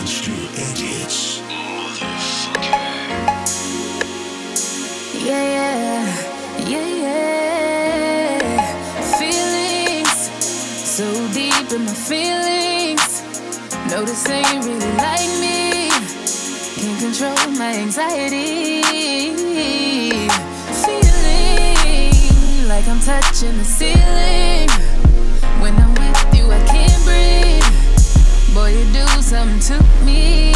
Notice ain't really like me. Can't control my anxiety. Feeling like I'm touching the ceiling. When I'm with you, I can't breathe. Boy, you do something to me.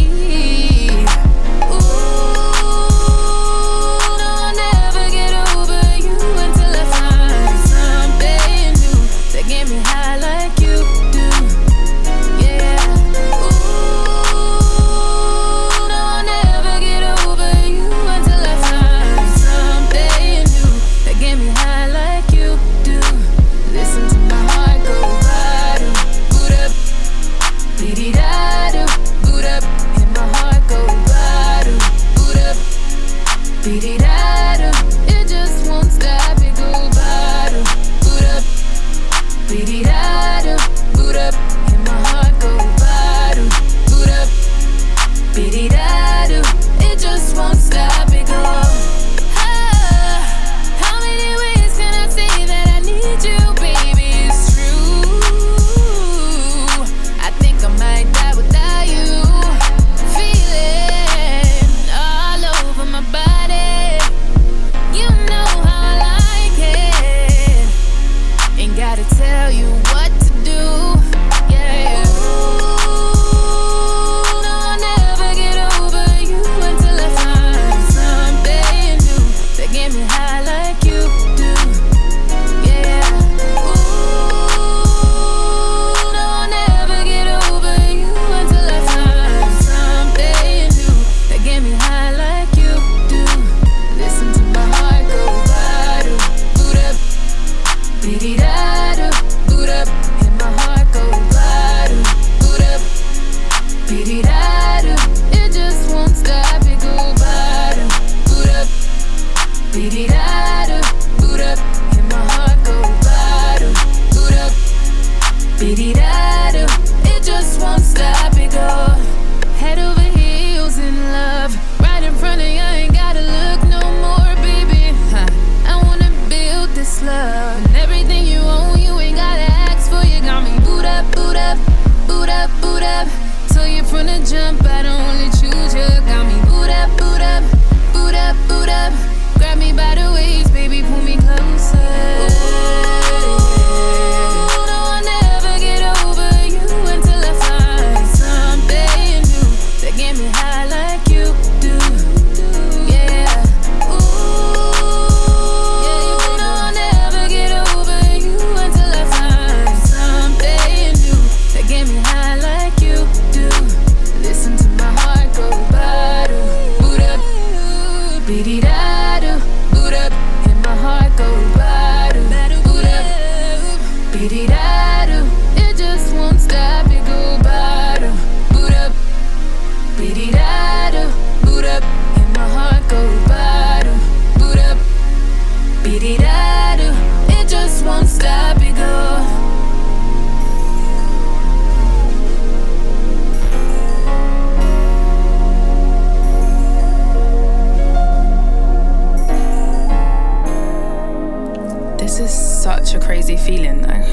Such a crazy feeling though.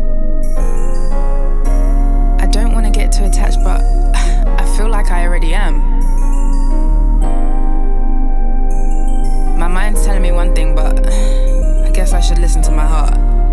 I don't want to get too attached, but I feel like I already am. My mind's telling me one thing, but I guess I should listen to my heart.